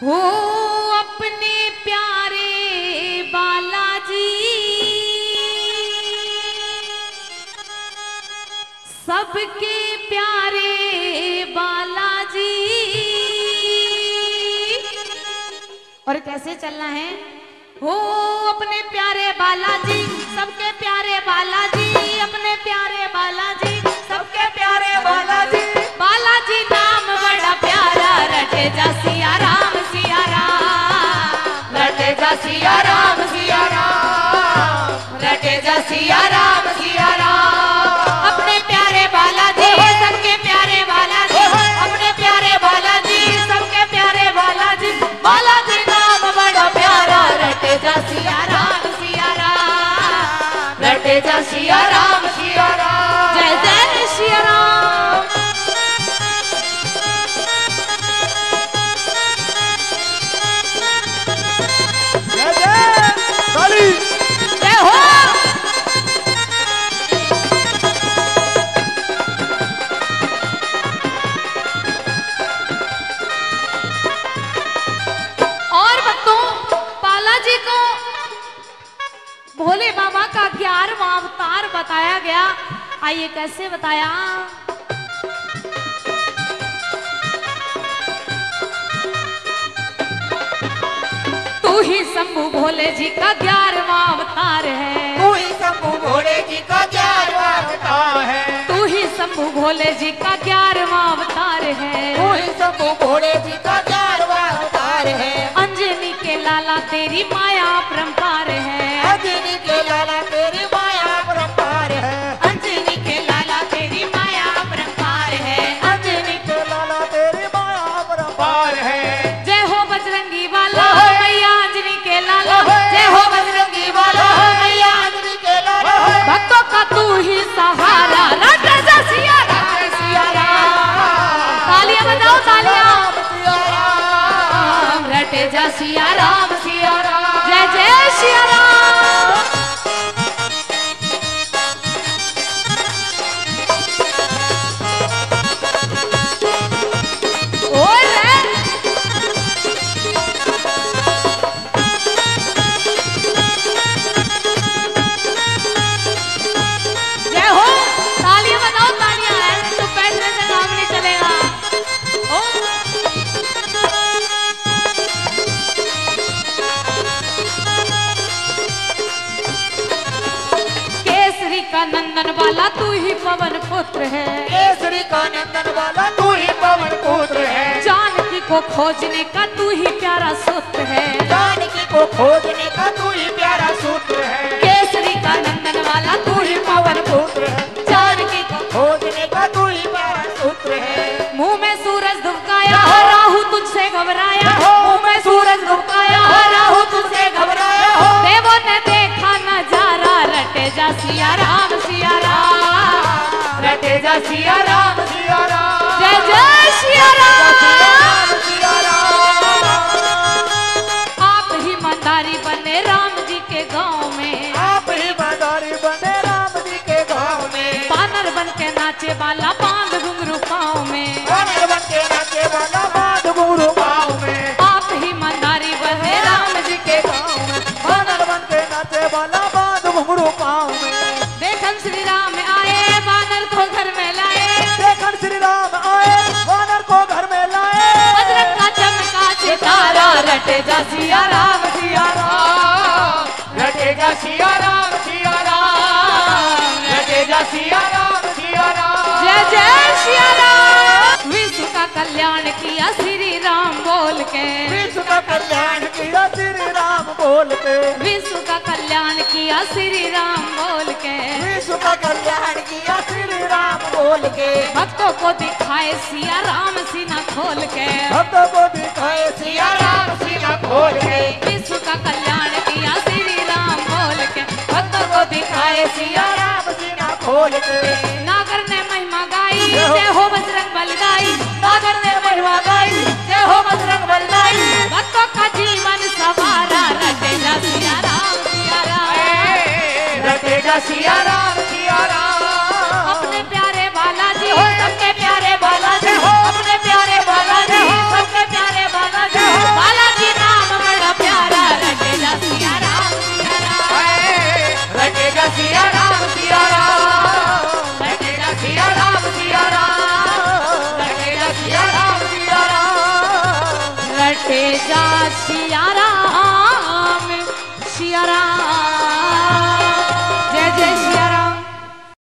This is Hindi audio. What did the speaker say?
हो अपने प्यारे बालाजी सबके प्यारे बालाजी। और कैसे चलना है? हो अपने प्यारे बालाजी सबके प्यारे बालाजी, अपने प्यारे बालाजी सबके प्यारे बालाजी। बालाजी नाम बड़ा प्यारा रटे जा सिया राम सिया राम, रटे जा सिया राम सिया राम, रटे जा सिया राम सिया राम। अपने प्यारे बालाजी सबके प्यारे बालाजी, अपने प्यारे बालाजी सबके प्यारे बालाजी। बालाजी नाम बड़ा प्यारा रटे जा सिया राम सिया राम, रटे जा सिया राम सिया राम। जय जय सिया राम। जय जय काली जय हो। और भक्तों, बालाजी को भोले बाबा का 11वां अवतार बताया गया। आइए कैसे बताया? तू ही शंभु भोले जी का 11वां अवतार है, तू ही शंभु भोले जी का 11वां अवतार है, तू ही शंभु भोले जी का 11वां अवतार है, तू ही शंभु भोले जी का 11वां अवतार है। अंजनी के लाला तेरी माया परंपार है, अंजनी के लाला तेरी माया परंपार है, अंजनी के लाला तेरी माया परंपार है, अंजनी के लाला तेरी माया परंपार है। जय हो बजरंगी वाला मैया अंजनी के लाला, जय हो बजरंगी वाला मैया अंजनी के लाला भक्तों का तू ही सहारा रटे जा सिया राम सिया राम। तालियां बजाओ तालियां। सिया राम रटे जा सिया राम सिया राम। जय जय सिया राम। ओए रे जय हो। तालियां बजाओ तालियां। ऐसे तो बैठने से काम नहीं चलेगा। ओ केसरी का नंदन वाला तू ही पवन पुत्र है, केसरी का नंदन वाला तू ही पवन पुत्र है, जानकी को खोजने का तू ही प्यारा सूत्र है, जानकी को खोजने का तू ही प्यारा सूत्र है, केसरी का नंदन वाला तू ही पवन पुत्र है, जानकी को खोजने का तू ही प्यारा सूत्र है। मुंह में सूरज धुमकाया राहु तुझसे घबराया, मुंह में सूरज धुमकाया राहु तुझसे घबराया। देवों ने देखा नजारा रटे जा सिया राम सिया राम, रटे जा सिया राम। सिया राम जय जय सिया राम। सिया राम आप ही मंदारी बने राम जी के गांव में, आप ही मदारी बने राम जी के गाँव में, बानर बन के नाचे वाला बांध घुंघरू पाँव में, बानर बन के नाचे वाला बांध घुंघरू पाँव में, आप ही मंदारी बने राम जी के गांव में। बानर बन के नाचे वाला बांध घुंघरू पाँव में। देखन श्री राम आए बानर को घर में लाए, देखन श्री राम आए बानर को घर में लाए, बजरंग का चमका सितारा रटे जा सिया राम सिया राम, रटे जा सिया राम सिया राम, रटे जा सिया राम सिया राम। जय जय सिया राम। विश्व का कल्याण किया श्री राम बोल के, विश्व का कल्याण किया श्री राम बोल के, विश्व का कल्याण किया श्री राम बोल के, विश्व का कल्याण किया श्री राम बोल के, भक्तों को दिखाए सिया राम सीना खोल के, भक्तों को दिखाए सिया राम सीना खोल के, विश्व का कल्याण किया श्री राम बोल के, भक्तों को दिखाए सिया राम सीना खोल के। नागर ने महिमा गाई, जय हो बजरंग बल गाई, नागर ने महिमा गाई,